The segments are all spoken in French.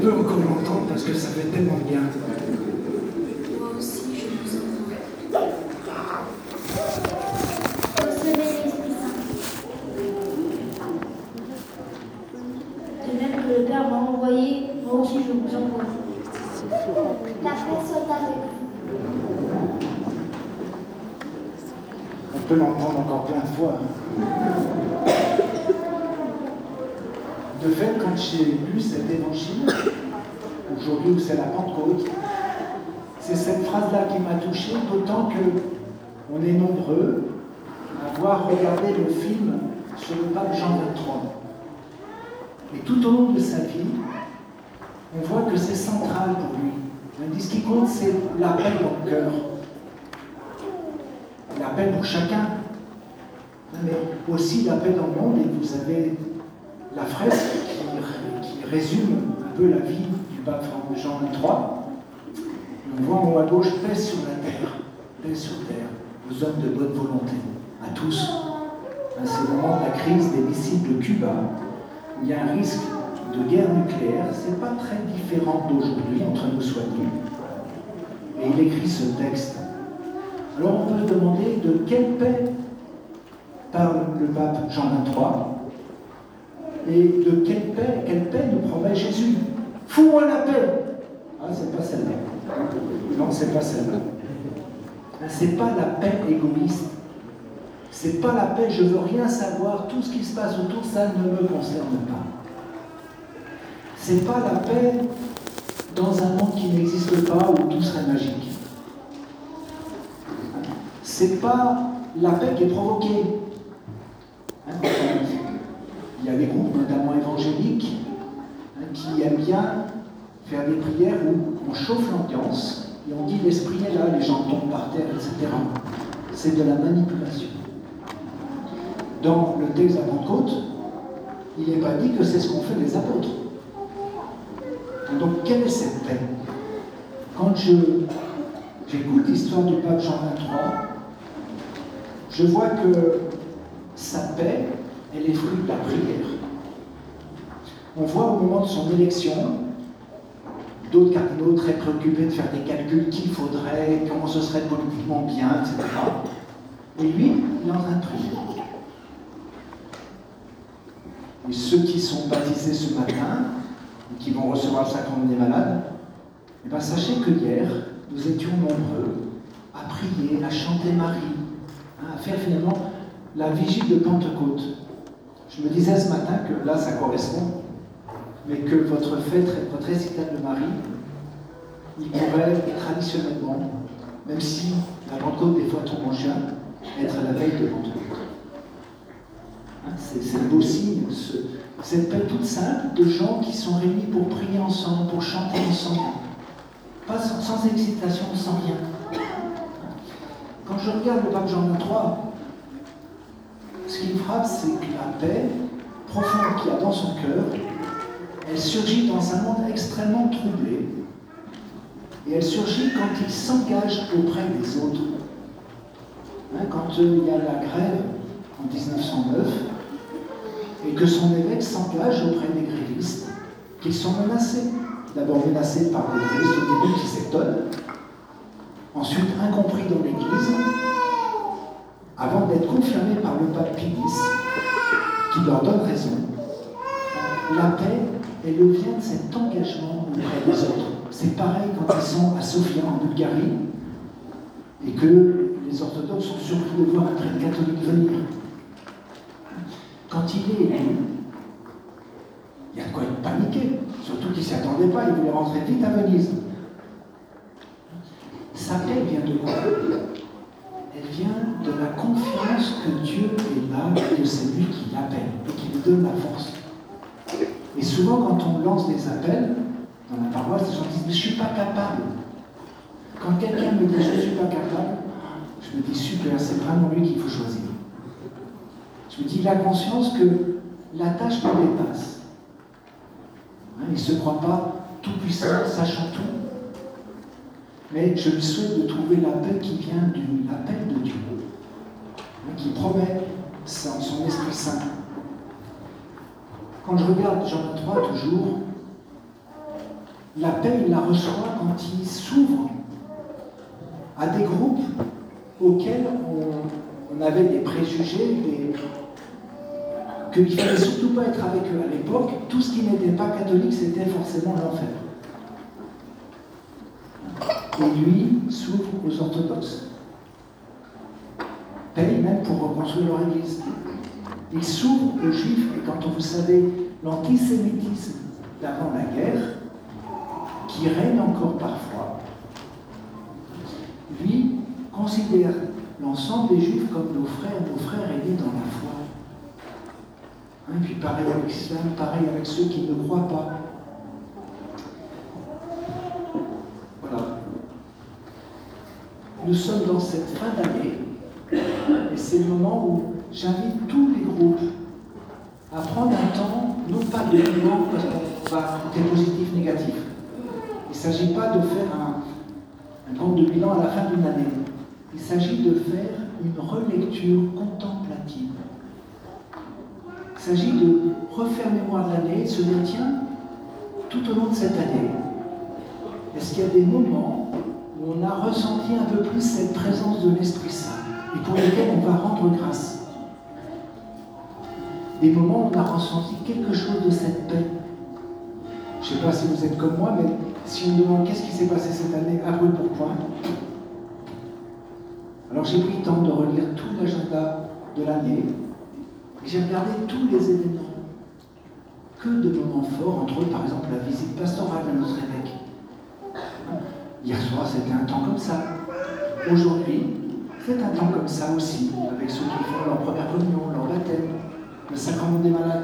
peut encore l'entendre parce que ça fait tellement bien. Moi aussi, je vous entends. Recevez l'Esprit Saint. De même que le Père m'a envoyé, moi aussi je vous envoie. La paix soit avec vous. On peut l'entendre encore plein de fois. De fait, quand j'ai lu cet évangile, aujourd'hui où c'est la Pentecôte, c'est cette phrase-là qui m'a touché, d'autant qu'on est nombreux à avoir regardé le film sur le pape Jean XXIII. Et tout au long de sa vie, on voit que c'est central pour lui. Il dit ce qui compte, c'est l'appel dans le cœur. L'appel pour chacun, mais aussi l'appel dans le monde. Et vous avez la fresque qui résume un peu la vie du pape Jean XXIII. On voit en haut à gauche, paix sur la terre, paix sur terre, aux hommes de bonne volonté, à tous. C'est le moment de la crise des missiles de Cuba. Il y a un risque de guerre nucléaire. C'est pas très différent d'aujourd'hui, entre nous soignés. Et il écrit ce texte. Alors on peut se demander de quelle paix parle le pape Jean XXIII et de quelle paix nous promet Jésus. Fous-moi la paix. Ah, c'est pas celle-là. Non, c'est pas celle-là. C'est pas la paix égoïste. C'est pas la paix, je veux rien savoir, tout ce qui se passe autour, ça ne me concerne pas. C'est pas la paix dans un monde qui n'existe pas où tout serait magique. C'est pas la paix qui est provoquée. Il y a des groupes, notamment évangéliques, qui aiment bien faire des prières où on chauffe l'ambiance et on dit l'esprit est là, les gens tombent par terre, etc. C'est de la manipulation. Dans le texte de la Pentecôte, il n'est pas dit que c'est ce qu'ont fait les apôtres. Donc, quelle est cette paix? Quand j'écoute l'histoire du pape Jean XXIII, je vois que sa paix, elle est fruit de la prière. On voit au moment de son élection, d'autres cardinaux très préoccupés de faire des calculs qu'il faudrait, comment ce serait politiquement bien, etc. Et lui, il est en train de prier. Et ceux qui sont baptisés ce matin, et qui vont recevoir le sacrement des malades, eh bien, sachez que hier, nous étions nombreux à prier, à chanter Marie, à faire finalement la vigile de Pentecôte. Je me disais ce matin que là, ça correspond, mais que votre fête, votre récital de Marie, il pourrait traditionnellement, même si la Pentecôte des fois tombe en juin, être la veille de Pentecôte. C'est le beau signe, cette paix toute simple de gens qui sont réunis pour prier ensemble, pour chanter ensemble, pas sans excitation, sans rien. Quand je regarde le pape Jean XXIII, ce qui me frappe, c'est que la paix profonde qu'il y a dans son cœur, elle surgit dans un monde extrêmement troublé, et elle surgit quand il s'engage auprès des autres. Quand il y a la grève en 1909, et que son évêque s'engage auprès des grévistes, qui sont menacés. D'abord menacés par des grévistes au début qui s'étonnent, ensuite incompris dans l'Église, avant d'être confirmés par le pape Pie X, qui leur donne raison. La paix, elle vient de cet engagement auprès des autres. C'est pareil quand ils sont à Sofia, en Bulgarie, et que les orthodoxes sont surpris de voir un prêtre catholique venir. Quand il est élu, il y a de quoi être paniqué, surtout qu'il ne s'y attendait pas, il voulait rentrer vite à Venise. Sa paix vient de quoi? Elle vient de la confiance que Dieu est là, que c'est lui qui l'appelle et qui lui donne la force. Et souvent, quand on lance des appels dans la paroisse, les gens disent « mais je ne suis pas capable ». Quand quelqu'un me dit « je ne suis pas capable », je me dis « super, c'est vraiment lui qu'il faut choisir ». Je me dis, il a conscience que la tâche le dépasse. Il ne se croit pas tout puissant, sachant tout. Mais je lui souhaite de trouver la paix qui vient de l'appel de Dieu, qui promet son Esprit Saint. Quand je regarde Jean XXIII toujours, La paix, il la reçoit quand il s'ouvre à des groupes auxquels on avait des préjugés, qu'il ne fallait surtout pas être avec eux. À l'époque, tout ce qui n'était pas catholique, c'était forcément l'enfer. Et lui s'ouvre aux orthodoxes. Paye même pour reconstruire leur église. Il s'ouvre aux juifs, et quand vous savez l'antisémitisme d'avant la guerre, qui règne encore parfois, lui considère l'ensemble des juifs comme nos frères aînés dans la foi. Et puis pareil avec l'islam, pareil avec ceux qui ne croient pas. Voilà. Nous sommes dans cette fin d'année, et c'est le moment où j'invite tous les groupes à prendre un temps, non pas de bilan, parce qu'on va côté positif, négatif. Il ne s'agit pas de faire un compte de bilan à la fin d'une année. Il s'agit de faire une relecture contemplative. Il s'agit de refaire mémoire de l'année, de se dire, tiens, tout au long de cette année, est-ce qu'il y a des moments où on a ressenti un peu plus cette présence de l'Esprit Saint et pour lesquels on va rendre grâce? Des moments où on a ressenti quelque chose de cette paix. Je ne sais pas si vous êtes comme moi, mais si on me demande qu'est-ce qui s'est passé cette année à brûle pour point, alors j'ai pris le temps de relire tout l'agenda de l'année et j'ai regardé tous les événements. Que de moments forts, entre eux par exemple la visite pastorale de notre évêque. Hier soir c'était un temps comme ça. Aujourd'hui, c'est un temps comme ça aussi, avec ceux qui font leur première communion, leur baptême, le sacrement des malades.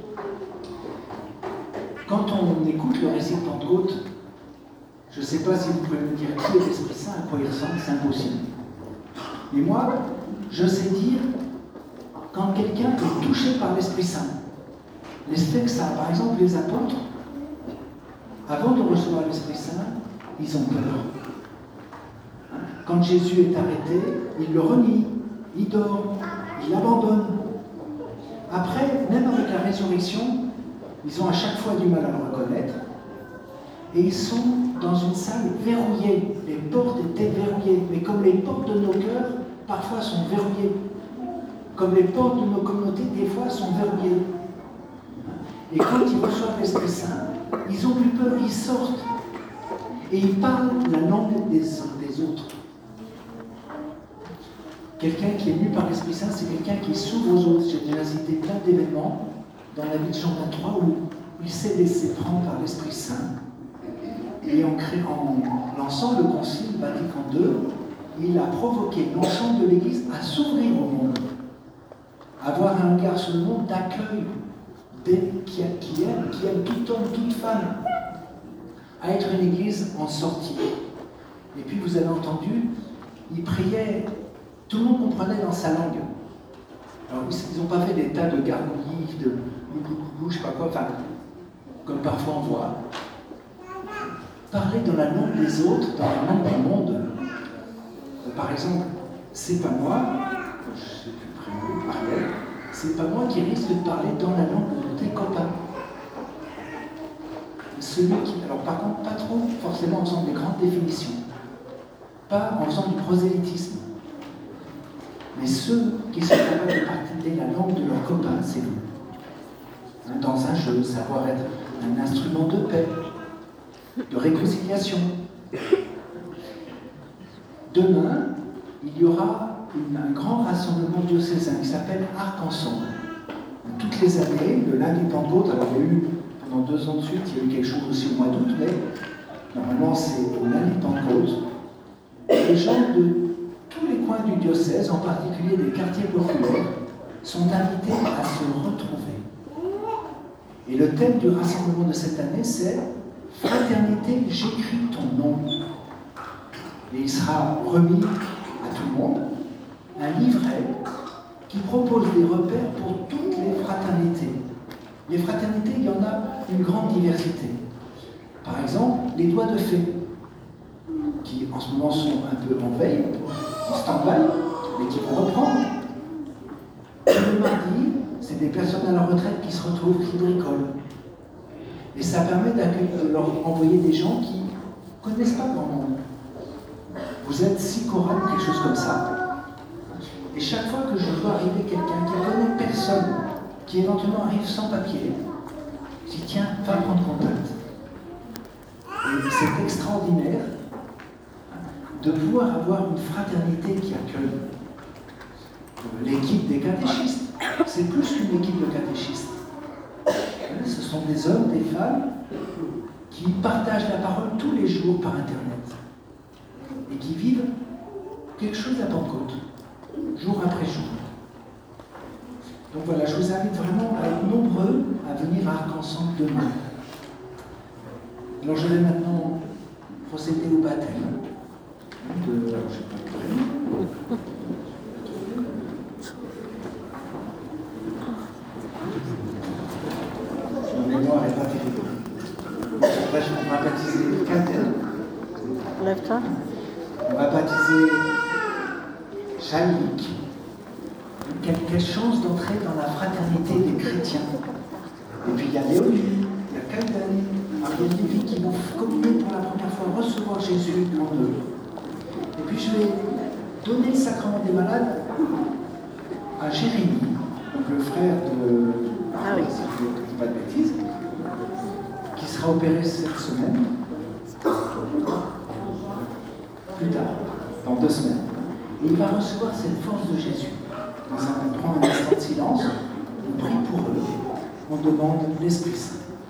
Quand on écoute le récit de Pentecôte, je ne sais pas si vous pouvez me dire qui est l'Esprit Saint, à quoi il ressemble, c'est impossible. Mais moi, je sais dire quand quelqu'un est touché par l'Esprit Saint. L'Esprit Saint, par exemple, les apôtres, avant de recevoir l'Esprit Saint, ils ont peur. Quand Jésus est arrêté, il le renie, il dort, il abandonne. Après, même avec la résurrection, ils ont à chaque fois du mal à le reconnaître. Et ils sont dans une salle verrouillée. Les portes étaient verrouillées. Mais comme les portes de nos cœurs, parfois, sont verrouillées. Comme les portes de nos communautés, des fois, sont verrouillées. Et quand ils reçoivent l'Esprit Saint, ils n'ont plus peur, ils sortent. Et ils parlent la langue des autres. Quelqu'un qui est mu par l'Esprit Saint, c'est quelqu'un qui s'ouvre aux autres. J'ai déjà cité plein d'événements dans la vie de Jean 23 où il s'est laissé prendre par l'Esprit Saint. Et en lançant le Concile Vatican II, il a provoqué l'ensemble de l'Église à s'ouvrir au monde, à avoir un regard sur le monde d'accueil, qui aime tout homme, toute femme, à être une Église en sortie. Et puis vous avez entendu, il priait, tout le monde comprenait dans sa langue. Alors ils n'ont pas fait des tas de gargouillis, de je sais pas quoi, enfin, comme parfois on voit. Parler dans la langue des autres, dans la langue du monde. Par exemple, c'est pas moi, je ne sais plus prénom, Ariel, c'est pas moi qui risque de parler dans la langue de tes copains. Celui qui, alors par contre, pas trop forcément en faisant des grandes définitions, pas en faisant du prosélytisme, mais ceux qui sont capables de parler la langue de leurs copains, c'est vous. Dans un jeu, savoir être un instrument de paix, de réconciliation. Demain, il y aura un grand rassemblement diocésain qui s'appelle Arc Ensemble. Toutes les années, le lundi de Pentecôte, alors il y a eu pendant 2 ans de suite, il y a eu quelque chose aussi au mois d'août, mais normalement c'est au lundi de Pentecôte. Les gens de tous les coins du diocèse, en particulier des quartiers populaires, sont invités à se retrouver. Et le thème du rassemblement de cette année, c'est « Fraternité, j'écris ton nom ». Et il sera remis à tout le monde un livret qui propose des repères pour toutes les fraternités. Les fraternités, il y en a une grande diversité. Par exemple, les doigts de fée, qui en ce moment sont un peu en veille, en stand-by, mais qui vont reprendre. Et le mardi, c'est des personnes à la retraite qui se retrouvent, qui bricolent. Et ça permet de leur envoyer des gens qui ne connaissent pas grand monde. Vous êtes Sikora ou quelque chose comme ça. Et chaque fois que je vois arriver quelqu'un qui ne connaît personne, qui éventuellement arrive sans papier, je dis tiens, va prendre contact. Et c'est extraordinaire de pouvoir avoir une fraternité qui accueille. L'équipe des catéchistes, c'est plus qu'une équipe de catéchistes. Ce sont des hommes, des femmes qui partagent la parole tous les jours par Internet et qui vivent quelque chose à Pentecôte, jour après jour. Donc voilà, je vous invite vraiment à être nombreux à venir à Arc-Ensemble demain. Alors je vais maintenant procéder au baptême de... Alors, je sais pas le prénom. Mon mémoire n'est pas terrible. Là, on va baptiser Catel. Lève-toi. On va baptiser Chalik. Quelle chance d'entrer dans la fraternité des chrétiens. Et puis il y a Léonie, il y a Kaiden, Ariane Lévy qui vont communier pour la première fois, recevoir Jésus en eux. Et puis je vais donner le sacrement des malades à Jérémy, donc le frère de... Ah oui. Si je ne dis pas de bêtises, qui sera opéré cette semaine. Plus tard, dans 2 semaines. Et il va recevoir cette force de Jésus. On prend un instant de silence, on prie pour eux, on demande l'Esprit Saint.